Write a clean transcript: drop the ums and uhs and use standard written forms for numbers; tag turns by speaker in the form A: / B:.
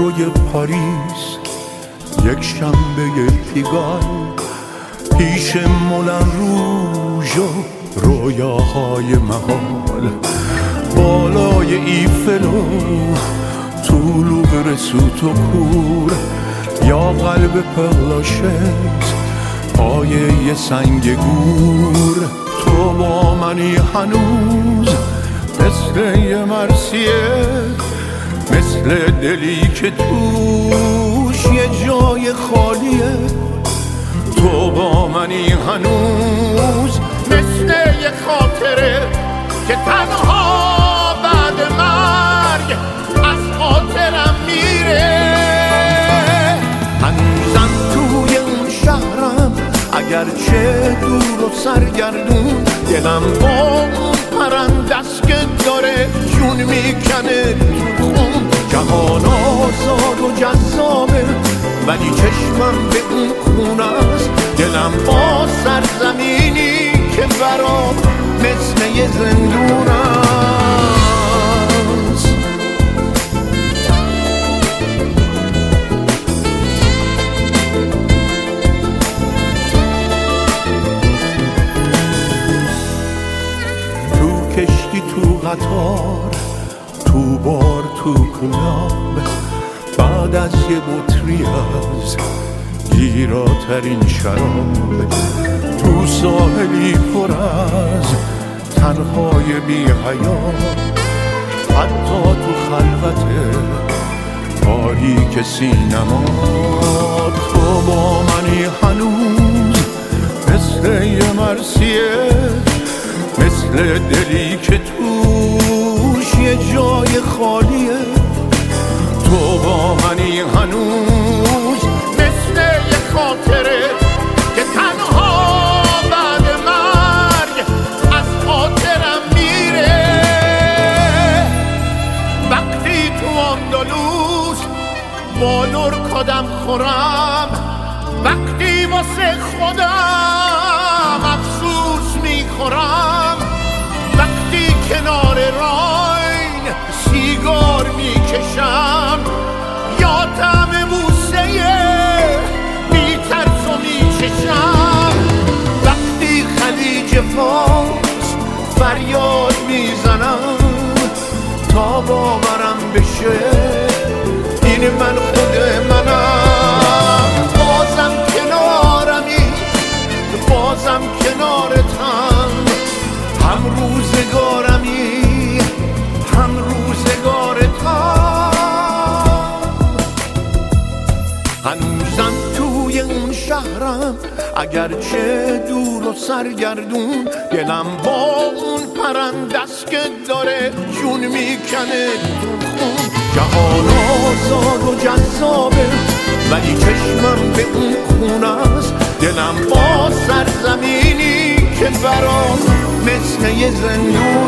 A: روی پاریس یک شنبه پیگان، پیش مولن روژ و رویاهای محال، بالای ایفل و طولوق رسوت و کور، یا قلب پرلاشت پایه سنگ گور. تو با منی هنوز مثل یه مرثیه، مثل دلی که توش یه جای خالیه. تو با منی هنوز مثل یه خاطره که تنها بعد مرگ از خاطرم میره. هنوزم توی اون شهرم اگرچه دور و سرگردون، دلم با اون پرندست که داره جون میکنه تو خون. جهان آزاد و جذابه ولی چشمم به اون خونه است، دلم با سرزمینی که برام مثل یه زندون است. تو کشتی، تو قطار، تو بار، تو کلاب، بعد از یه بطری از گیراترین شراب، تو ساحلی پر از تنهای بی حیا، حتی تو خلوت تاریک سینما. تو با منی هنوز مثل یه مرثیه، مثل دلی که توش یه جای خالیه. تو با منی هنوز مثل یه خاطره که تنها بعد مرگ از خاطرم میره. وقتی تو اندلس با لرکادم خورم، وقتی واسه خودم افسوس میخورم، وقتی کنار راین سیگار میکشم، یا طعم بوسه بی ترس و میچشم، وقتی خلیج فارس فریاد میزنم تا باورم بشه این من خود منم. بازم کنارمی، بازم کنارتم، هم روزگارمی، هم روزگارتم. هنوزم توی اون شهرم اگرچه دور و سرگردون، دلم با اون پرندست که داره جون میکنه تو خون. جهان آزاد و جذابه ولی چشمم به اون خونه است، دلم با سرزمینی که برام مثل یه زندون